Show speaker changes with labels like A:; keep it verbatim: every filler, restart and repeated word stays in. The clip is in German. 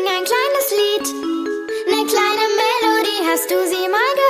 A: sing ein kleines Lied. Ne kleine Melodie, hast du sie mal gehört?